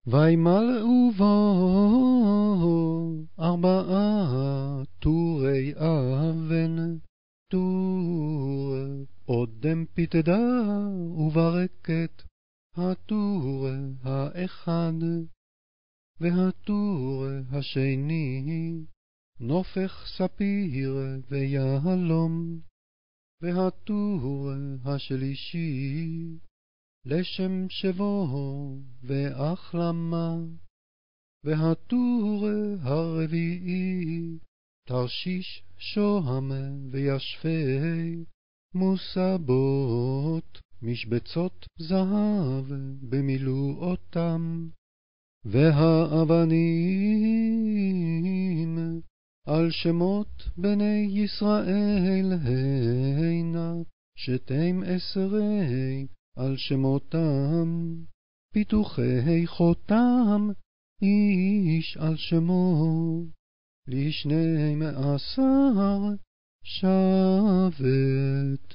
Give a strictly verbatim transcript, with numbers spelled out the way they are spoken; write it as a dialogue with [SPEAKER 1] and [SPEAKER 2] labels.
[SPEAKER 1] וימלאו בו ארבעה טורי אבן, טור אודם פתדה וברקת, הטור האחד, והטור השני נופך ספיר ויהלום, והטור השלישי לשם שבו והחלמה, והטור הרביעי תרשיש שוהם וישפי מוסבות, משבצות זהב במילואותם, והאבנים על שמות בני ישראל הנה שתים עשרי על שמותם, פיתוחי חותם איש על שמו, לשנים עשר שבט.